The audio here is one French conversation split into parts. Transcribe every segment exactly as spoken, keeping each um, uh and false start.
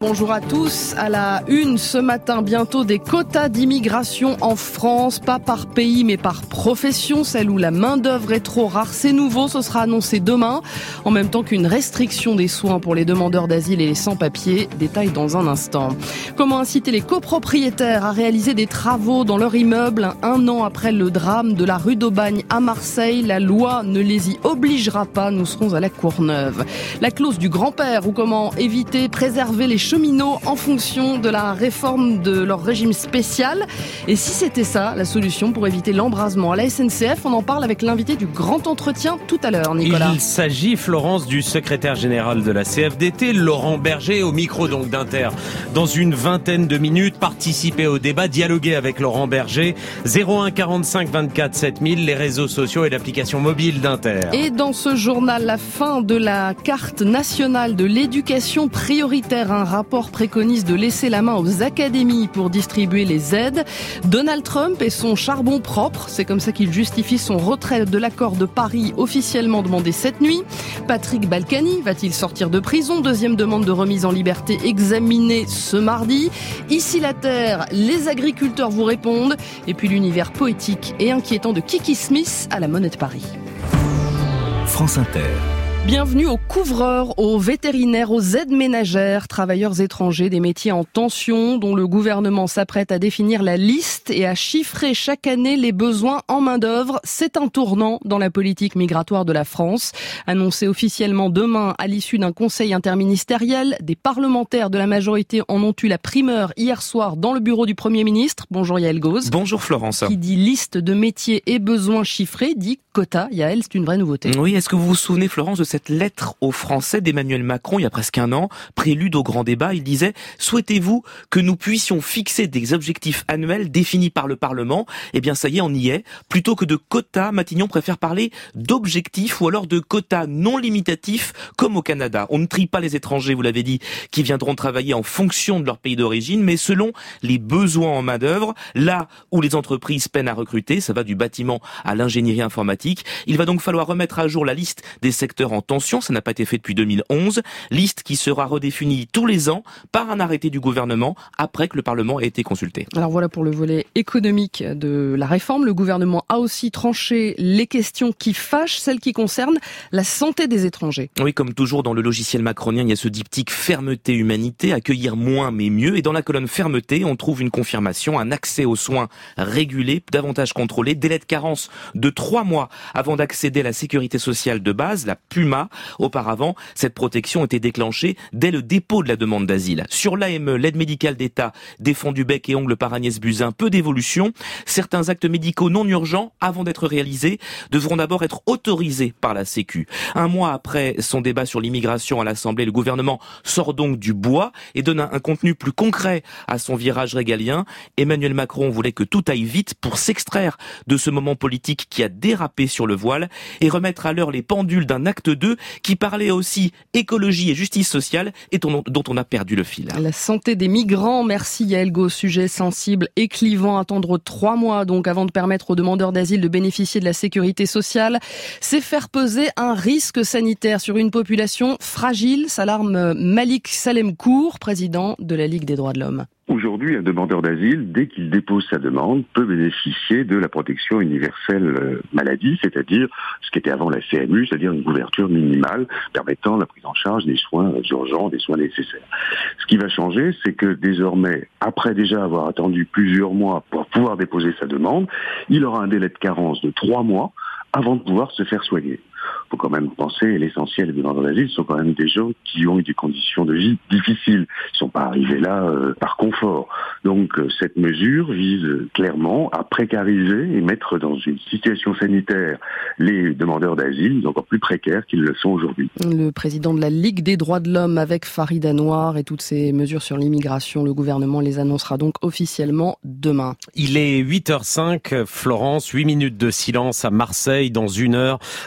Bonjour à tous. À la une ce matin, bientôt des quotas d'immigration en France, pas par pays mais par profession, celle où la main-d'œuvre est trop rare. C'est nouveau, ce sera annoncé demain, en même temps qu'une restriction des soins pour les demandeurs d'asile et les sans-papiers. Détail dans un instant. Comment inciter les copropriétaires à réaliser des travaux dans leur immeuble un an après le drame de la rue d'Aubagne à Marseille? La loi ne les y obligera pas. Nous serons à la Courneuve. La clause du grand-père ou comment éviter, préserver les cheminots en fonction de la réforme de leur régime spécial. Et si c'était ça, la solution pour éviter l'embrasement à la S N C F, on en parle avec l'invité du grand entretien tout à l'heure, Nicolas. Il s'agit, Florence, du secrétaire général de la C F D T, Laurent Berger, au micro donc d'Inter. Dans une vingtaine de minutes, participez au débat, dialoguez avec Laurent Berger. zéro un quarante-cinq vingt-quatre sept mille, les réseaux sociaux et l'application mobile d'Inter. Et dans ce journal, la fin de la carte nationale de l'éducation prioritaire, un rapport préconise de laisser la main aux académies pour distribuer les aides. Donald Trump et son charbon propre, c'est comme ça qu'il justifie son retrait de l'accord de Paris officiellement demandé cette nuit. Patrick Balkany va-t-il sortir de prison? Deuxième demande de remise en liberté examinée ce mardi. Ici la Terre, les agriculteurs vous répondent. Et puis l'univers poétique et inquiétant de Kiki Smith à la Monnaie de Paris. France Inter. Bienvenue aux couvreurs, aux vétérinaires, aux aides ménagères, travailleurs étrangers des métiers en tension dont le gouvernement s'apprête à définir la liste et à chiffrer chaque année les besoins en main-d'œuvre. C'est un tournant dans la politique migratoire de la France. Annoncé officiellement demain à l'issue d'un conseil interministériel, des parlementaires de la majorité en ont eu la primeur hier soir dans le bureau du Premier ministre. Bonjour Yael Gauz. Bonjour Florence. Qui dit liste de métiers et besoins chiffrés dit quota. Yael, c'est une vraie nouveauté. Oui, est-ce que vous vous souvenez Florence de cette lettre aux Français d'Emmanuel Macron il y a presque un an, prélude au grand débat? Il disait « Souhaitez-vous que nous puissions fixer des objectifs annuels définis par le Parlement ?» Eh bien ça y est, on y est. Plutôt que de quotas, Matignon préfère parler d'objectifs ou alors de quotas non limitatifs comme au Canada. On ne trie pas les étrangers, vous l'avez dit, qui viendront travailler en fonction de leur pays d'origine, mais selon les besoins en main-d'œuvre, là où les entreprises peinent à recruter, ça va du bâtiment à l'ingénierie informatique. Il va donc falloir remettre à jour la liste des secteurs en tension, ça n'a pas été fait depuis deux mille onze, liste qui sera redéfinie tous les ans par un arrêté du gouvernement après que le Parlement ait été consulté. Alors voilà pour le volet économique de la réforme. Le gouvernement a aussi tranché les questions qui fâchent, celles qui concernent la santé des étrangers. Oui, comme toujours dans le logiciel macronien, il y a ce diptyque fermeté humanité, accueillir moins mais mieux, et dans la colonne fermeté, on trouve une confirmation, un accès aux soins régulé, davantage contrôlé, délai de carence de trois mois avant d'accéder à la sécurité sociale de base, la PUMA. Auparavant, cette protection était déclenchée dès le dépôt de la demande d'asile. Sur l'A M E, l'aide médicale d'État, défendue bec et ongle par Agnès Buzyn, peu d'évolution. Certains actes médicaux non urgents, avant d'être réalisés, devront d'abord être autorisés par la Sécu. Un mois après son débat sur l'immigration à l'Assemblée, le gouvernement sort donc du bois et donne un contenu plus concret à son virage régalien. Emmanuel Macron voulait que tout aille vite pour s'extraire de ce moment politique qui a dérapé sur le voile et remettre à l'heure les pendules d'un acte deux qui parlait aussi écologie et justice sociale et dont on a perdu le fil. La santé des migrants, merci Yael Gauz, sujet sensible et clivant, attendre trois mois donc avant de permettre aux demandeurs d'asile de bénéficier de la sécurité sociale. C'est faire peser un risque sanitaire sur une population fragile, s'alarme Malik Salemkour, président de la Ligue des droits de l'homme. Aujourd'hui, un demandeur d'asile, dès qu'il dépose sa demande, peut bénéficier de la protection universelle maladie, c'est-à-dire ce qui était avant la C M U, c'est-à-dire une couverture minimale permettant la prise en charge des soins urgents, des soins nécessaires. Ce qui va changer, c'est que désormais, après déjà avoir attendu plusieurs mois pour pouvoir déposer sa demande, il aura un délai de carence de trois mois avant de pouvoir se faire soigner. Il faut quand même penser, l'essentiel des demandeurs d'asile sont quand même des gens qui ont eu des conditions de vie difficiles. Ils ne sont pas arrivés là euh, par confort. Donc euh, cette mesure vise clairement à précariser et mettre dans une situation sanitaire les demandeurs d'asile encore plus précaires qu'ils le sont aujourd'hui. Le président de la Ligue des droits de l'homme avec Farid Anouar et toutes ces mesures sur l'immigration, le gouvernement les annoncera donc officiellement demain. Il est huit heures cinq, Florence, huit minutes de silence à Marseille dans une heure devant les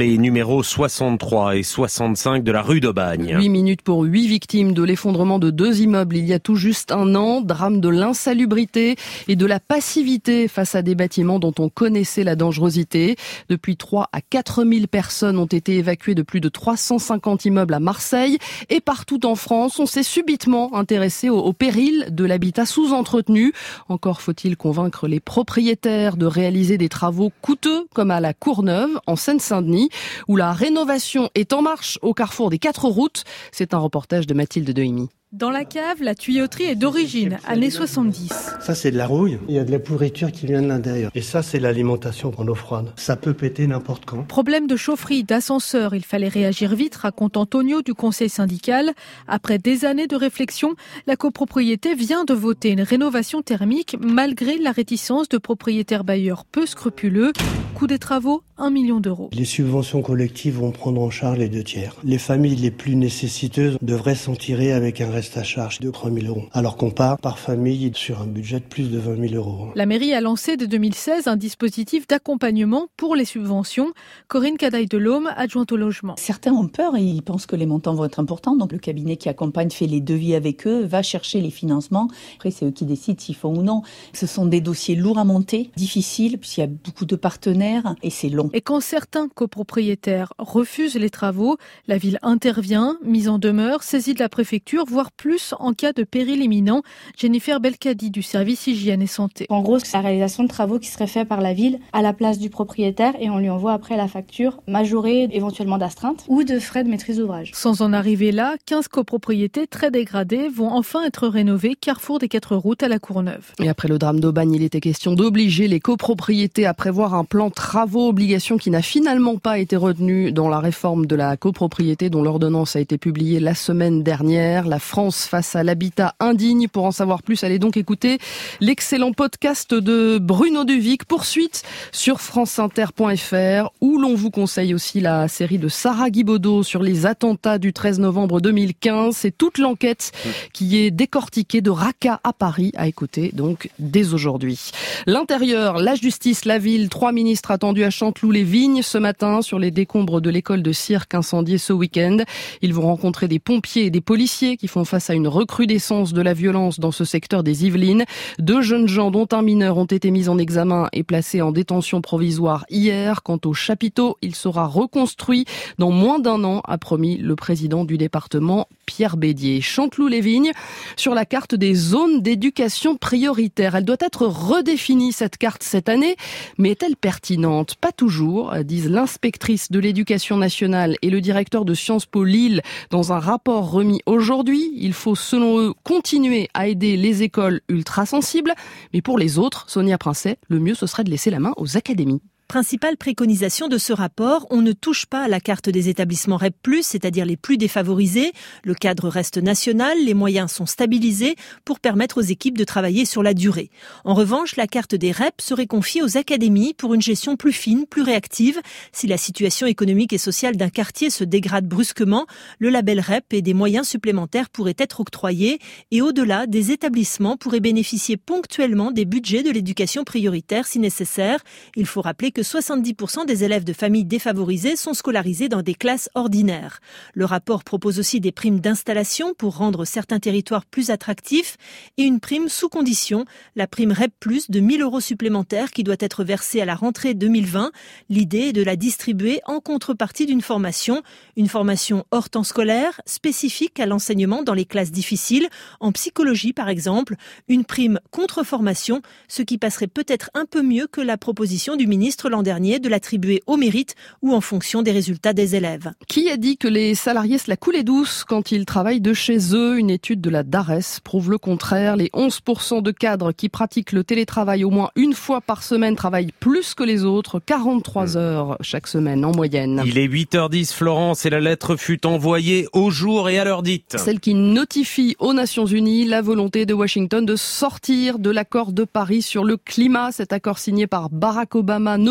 les numéros soixante-trois et soixante-cinq de la rue d'Aubagne. huit minutes pour huit victimes de l'effondrement de deux immeubles il y a tout juste un an. Drame de l'insalubrité et de la passivité face à des bâtiments dont on connaissait la dangerosité. Depuis trois à quatre mille personnes ont été évacuées de plus de trois cent cinquante immeubles à Marseille. Et partout en France, on s'est subitement intéressé au, au péril de l'habitat sous-entretenu. Encore faut-il convaincre les propriétaires de réaliser des travaux coûteux comme à la Courneuve, en Seine-Saint-Denis, où la rénovation est en marche au carrefour des quatre routes. C'est un reportage de Mathilde Dehimi. Dans la cave, la tuyauterie est d'origine, années soixante-dix. Ça, c'est de la rouille. Il y a de la pourriture qui vient de l'intérieur. Et ça, c'est l'alimentation en eau froide. Ça peut péter n'importe quand. Problème de chaufferie, d'ascenseur. Il fallait réagir vite, raconte Antonio du conseil syndical. Après des années de réflexion, la copropriété vient de voter une rénovation thermique malgré la réticence de propriétaires bailleurs peu scrupuleux. Coût des travaux, un million d'euros. Les subventions collectives vont prendre en charge les deux tiers. Les familles les plus nécessiteuses devraient s'en tirer avec un reste à charge de trois mille euros. Alors qu'on part par famille sur un budget de plus de vingt mille euros. La mairie a lancé dès deux mille seize un dispositif d'accompagnement pour les subventions. Corinne Cadaille-Delhomme, adjointe au logement. Certains ont peur et ils pensent que les montants vont être importants. Donc le cabinet qui accompagne fait les devis avec eux, va chercher les financements. Après, c'est eux qui décident s'ils font ou non. Ce sont des dossiers lourds à monter, difficiles, puisqu'il y a beaucoup de partenaires et c'est long. Et quand certains copropriétaires refusent les travaux, la ville intervient, mise en demeure, saisie de la préfecture, voire plus en cas de péril imminent. Jennifer Belkadi du service hygiène et santé. En gros, c'est la réalisation de travaux qui serait faite par la ville à la place du propriétaire et on lui envoie après la facture majorée éventuellement d'astreinte ou de frais de maîtrise d'ouvrage. Sans en arriver là, quinze copropriétés très dégradées vont enfin être rénovées, carrefour des quatre routes à la Courneuve. Et après le drame d'Aubagne, il était question d'obliger les copropriétés à prévoir un plan travaux, obligation qui n'a finalement pas été retenue dans la réforme de la copropriété dont l'ordonnance a été publiée la semaine dernière. La France face à l'habitat indigne. Pour en savoir plus, allez donc écouter l'excellent podcast de Bruno Duvic, Poursuite, sur franceinter point f r, où l'on vous conseille aussi la série de Sarah Guibaudot sur les attentats du treize novembre deux mille quinze. C'est toute l'enquête qui est décortiquée de Raqqa à Paris, à écouter donc dès aujourd'hui. L'intérieur, la justice, la ville, trois ministres attendus à Chanteloup-les-Vignes ce matin sur les décombres de l'école de cirque incendiée ce week-end. Ils vont rencontrer des pompiers et des policiers qui font face à une recrudescence de la violence dans ce secteur des Yvelines. Deux jeunes gens, dont un mineur, ont été mis en examen et placés en détention provisoire hier. Quant au chapiteau, il sera reconstruit dans moins d'un an, a promis le président du département, Pierre Bédier. Chanteloup-les-Vignes sur la carte des zones d'éducation prioritaire. Elle doit être redéfinie, cette carte, cette année, mais est-elle pertinente? Pas toujours, disent l'inspectrice de l'éducation nationale et le directeur de Sciences Po Lille dans un rapport remis aujourd'hui. Il faut, selon eux, continuer à aider les écoles ultra-sensibles. Mais pour les autres, Sonia Princet, le mieux ce serait de laisser la main aux académies. Principale préconisation de ce rapport, on ne touche pas à la carte des établissements R E P plus, c'est-à-dire les plus défavorisés. Le cadre reste national, les moyens sont stabilisés pour permettre aux équipes de travailler sur la durée. En revanche, la carte des R E P serait confiée aux académies pour une gestion plus fine, plus réactive. Si la situation économique et sociale d'un quartier se dégrade brusquement, le label R E P et des moyens supplémentaires pourraient être octroyés. Et au-delà, des établissements pourraient bénéficier ponctuellement des budgets de l'éducation prioritaire si nécessaire. Il faut rappeler que soixante-dix pour cent des élèves de familles défavorisées sont scolarisés dans des classes ordinaires. Le rapport propose aussi des primes d'installation pour rendre certains territoires plus attractifs et une prime sous condition, la prime R E P plus de mille euros supplémentaires qui doit être versée à la rentrée deux mille vingt. L'idée est de la distribuer en contrepartie d'une formation, une formation hors temps scolaire, spécifique à l'enseignement dans les classes difficiles, en psychologie par exemple, une prime contre-formation, ce qui passerait peut-être un peu mieux que la proposition du ministre l'an dernier de l'attribuer au mérite ou en fonction des résultats des élèves. Qui a dit que les salariés se la coulaient douce quand ils travaillent de chez eux? Une étude de la DARES prouve le contraire. Les onze pour cent de cadres qui pratiquent le télétravail au moins une fois par semaine travaillent plus que les autres, quarante-trois heures chaque semaine en moyenne. Il est huit heures dix, Florence, et la lettre fut envoyée au jour et à l'heure dite. Celle qui notifie aux Nations Unies la volonté de Washington de sortir de l'accord de Paris sur le climat. Cet accord signé par Barack Obama,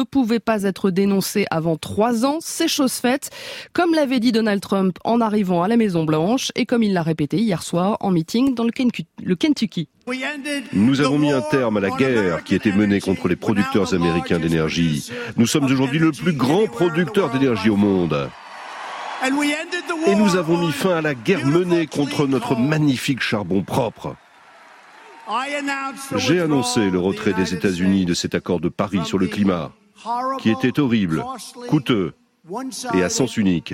ne pouvait pas être dénoncé avant trois ans. C'est chose faite, comme l'avait dit Donald Trump en arrivant à la Maison-Blanche et comme il l'a répété hier soir en meeting dans le Kentucky. Nous avons mis un terme à la guerre qui était menée contre les producteurs américains d'énergie. Nous sommes aujourd'hui le plus grand producteur d'énergie au monde. Et nous avons mis fin à la guerre menée contre notre magnifique charbon propre. J'ai annoncé le retrait des États-Unis de cet accord de Paris sur le climat, qui était horrible, coûteux et à sens unique.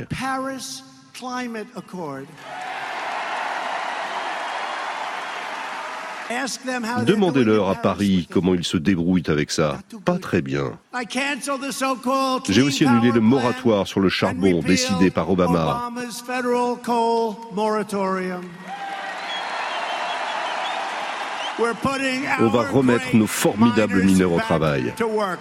Demandez-leur à Paris comment ils se débrouillent avec ça. Pas très bien. J'ai aussi annulé le moratoire sur le charbon décidé par Obama. On va remettre nos formidables mineurs au travail.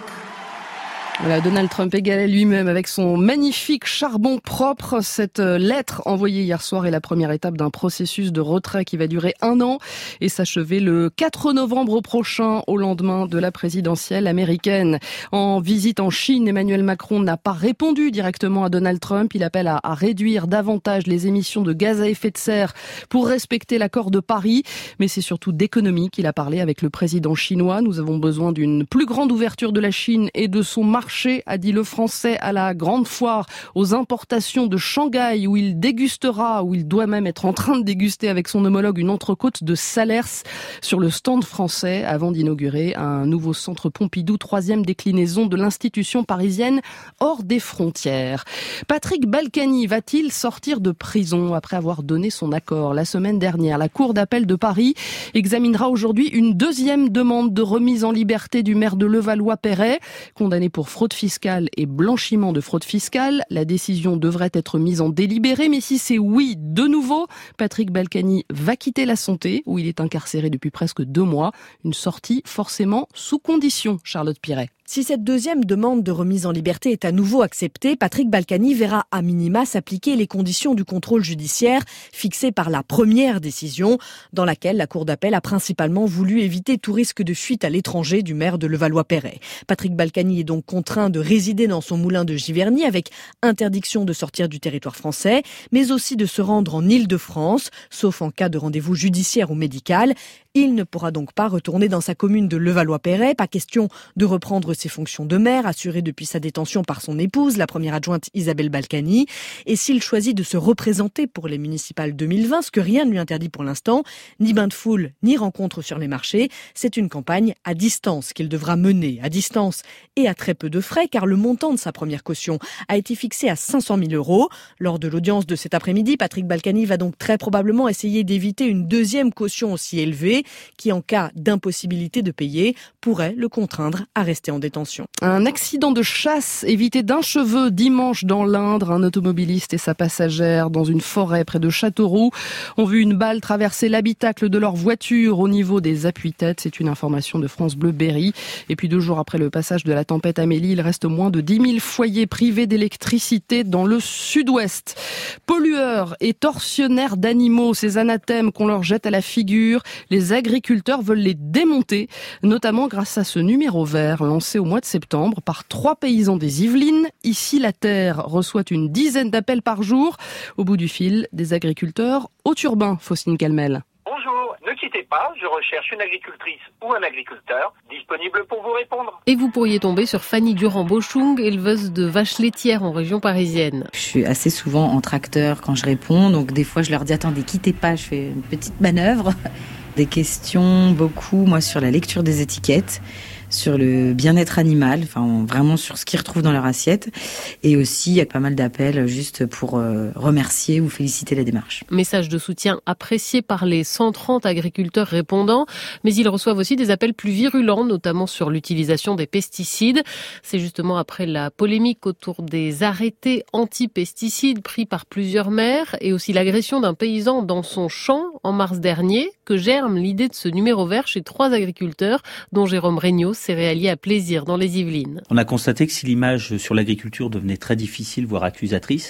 Voilà, Donald Trump égalait lui-même avec son magnifique charbon propre. Cette lettre envoyée hier soir est la première étape d'un processus de retrait qui va durer un an et s'achever le quatre novembre prochain, au lendemain de la présidentielle américaine. En visite en Chine, Emmanuel Macron n'a pas répondu directement à Donald Trump. Il appelle à, à réduire davantage les émissions de gaz à effet de serre pour respecter l'accord de Paris. Mais c'est surtout d'économie qu'il a parlé avec le président chinois. Nous avons besoin d'une plus grande ouverture de la Chine et de son marché, a dit le Français à la grande foire aux importations de Shanghai, où il dégustera, où il doit même être en train de déguster avec son homologue une entrecôte de Salers sur le stand français, avant d'inaugurer un nouveau centre Pompidou, troisième déclinaison de l'institution parisienne hors des frontières. Patrick Balkany va-t-il sortir de prison après avoir donné son accord la semaine dernière? La Cour d'appel de Paris examinera aujourd'hui une deuxième demande de remise en liberté du maire de Levallois-Perret, condamné pour fraude fiscale et blanchiment de fraude fiscale. La décision devrait être mise en délibéré, mais si c'est oui, de nouveau, Patrick Balkany va quitter la Santé, où il est incarcéré depuis presque deux mois. Une sortie forcément sous condition, Charlotte Piret. Si cette deuxième demande de remise en liberté est à nouveau acceptée, Patrick Balkany verra à minima s'appliquer les conditions du contrôle judiciaire fixées par la première décision, dans laquelle la Cour d'appel a principalement voulu éviter tout risque de fuite à l'étranger du maire de Levallois-Perret. Patrick Balkany est donc contraint de résider dans son moulin de Giverny avec interdiction de sortir du territoire français, mais aussi de se rendre en Île-de-France, sauf en cas de rendez-vous judiciaire ou médical. Il ne pourra donc pas retourner dans sa commune de Levallois-Perret. Pas question de reprendre ses fonctions de maire, assurées depuis sa détention par son épouse, la première adjointe Isabelle Balkany. Et s'il choisit de se représenter pour les municipales deux mille vingt, ce que rien ne lui interdit pour l'instant, ni bain de foule, ni rencontre sur les marchés, c'est une campagne à distance qu'il devra mener. À distance et à très peu de frais, car le montant de sa première caution a été fixé à cinq cent mille euros. Lors de l'audience de cet après-midi, Patrick Balkany va donc très probablement essayer d'éviter une deuxième caution aussi élevée, qui, en cas d'impossibilité de payer, pourrait le contraindre à rester en détention. Un accident de chasse évité d'un cheveu dimanche dans l'Indre. Un automobiliste et sa passagère dans une forêt près de Châteauroux ont vu une balle traverser l'habitacle de leur voiture au niveau des appuis-têtes. C'est une information de France Bleu Berry. Et puis deux jours après le passage de la tempête Amélie, il reste moins de dix mille foyers privés d'électricité dans le sud-ouest. Pollueurs et tortionnaires d'animaux, ces anathèmes qu'on leur jette à la figure, les agriculteurs veulent les démonter, notamment grâce à ce numéro vert lancé au mois de septembre par trois paysans des Yvelines. Ici, la Terre reçoit une dizaine d'appels par jour. Au bout du fil, des agriculteurs au turbin. Faustine Calmel. Bonjour, ne quittez pas, je recherche une agricultrice ou un agriculteur disponible pour vous répondre. Et vous pourriez tomber sur Fanny Durand-Bochung, éleveuse de vaches laitières en région parisienne. Je suis assez souvent en tracteur quand je réponds, donc des fois je leur dis attendez, quittez pas, je fais une petite manœuvre. Des questions beaucoup, moi, sur la lecture des étiquettes, sur le bien-être animal, enfin vraiment sur ce qu'ils retrouvent dans leur assiette. Et aussi, il y a pas mal d'appels juste pour euh, remercier ou féliciter la démarche. Message de soutien apprécié par les cent trente agriculteurs répondants, mais ils reçoivent aussi des appels plus virulents, notamment sur l'utilisation des pesticides. C'est justement après la polémique autour des arrêtés anti-pesticides pris par plusieurs maires et aussi l'agression d'un paysan dans son champ en mars dernier que germe l'idée de ce numéro vert chez trois agriculteurs, dont Jérôme Regnault, céréalier à Plaisir dans les Yvelines. On a constaté que si l'image sur l'agriculture devenait très difficile, voire accusatrice,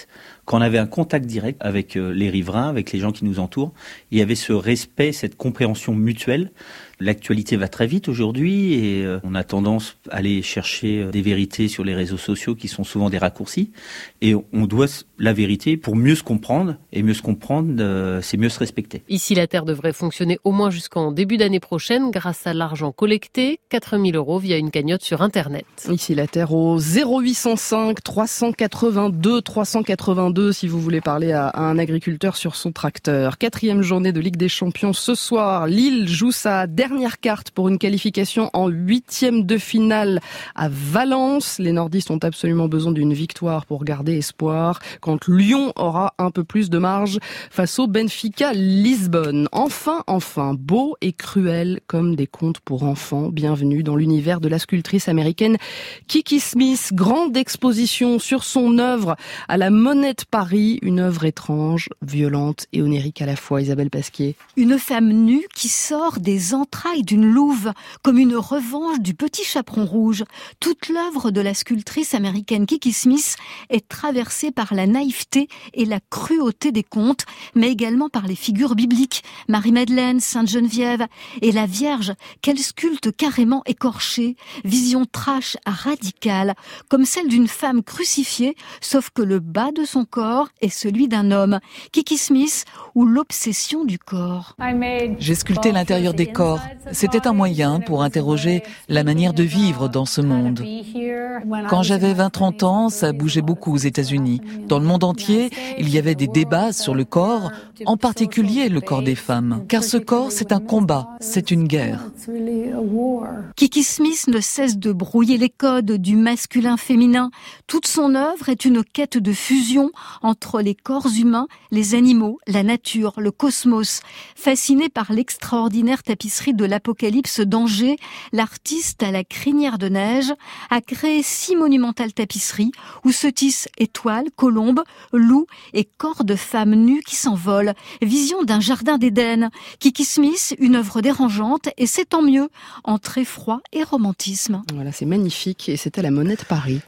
quand on avait un contact direct avec les riverains, avec les gens qui nous entourent, il y avait ce respect, cette compréhension mutuelle. L'actualité va très vite aujourd'hui et on a tendance à aller chercher des vérités sur les réseaux sociaux qui sont souvent des raccourcis. Et on doit la vérité pour mieux se comprendre. Et mieux se comprendre, c'est mieux se respecter. Ici, la Terre devrait fonctionner au moins jusqu'en début d'année prochaine grâce à l'argent collecté, quatre mille euros via une cagnotte sur Internet. Ici, la Terre au zéro huit cent cinq trois cent quatre-vingt-deux trois cent quatre-vingt-deux si vous voulez parler à un agriculteur sur son tracteur. Quatrième journée de Ligue des Champions ce soir. Lille joue sa dernière Dernière carte pour une qualification en huitième de finale à Valence. Les nordistes ont absolument besoin d'une victoire pour garder espoir quand Lyon aura un peu plus de marge face au Benfica Lisbonne. Enfin, enfin, beau et cruel comme des contes pour enfants. Bienvenue dans l'univers de la sculptrice américaine Kiki Smith. Grande exposition sur son œuvre à la Monnaie de Paris. Une œuvre étrange, violente et onirique à la fois. Isabelle Pasquier. Une femme nue qui sort des entrailles d'une louve, comme une revanche du petit chaperon rouge. Toute l'œuvre de la sculptrice américaine Kiki Smith est traversée par la naïveté et la cruauté des contes, mais également par les figures bibliques, Marie-Madeleine, Sainte-Geneviève et la Vierge, qu'elle sculpte carrément écorchée, vision trash radicale, comme celle d'une femme crucifiée, sauf que le bas de son corps est celui d'un homme. Kiki Smith ou l'obsession du corps. J'ai sculpté l'intérieur des corps. C'était un moyen pour interroger la manière de vivre dans ce monde. Quand j'avais vingt à trente ans, ça bougeait beaucoup aux États-Unis. Dans le monde entier, il y avait des débats sur le corps, en particulier le corps des femmes. Car ce corps, c'est un combat, c'est une guerre. Kiki Smith ne cesse de brouiller les codes du masculin-féminin. Toute son œuvre est une quête de fusion entre les corps humains, les animaux, la nature, le cosmos. Fasciné par l'extraordinaire tapisserie de l'Apocalypse d'Angers, l'artiste à la crinière de neige a créé six monumentales tapisseries où se tissent étoiles, colombes, loups et corps de femmes nues qui s'envolent. Vision d'un jardin d'Éden. Kiki Smith, une œuvre dérangeante et c'est tant mieux, entre effroi et romantisme. Voilà, c'est magnifique et c'était la Monnaie de Paris.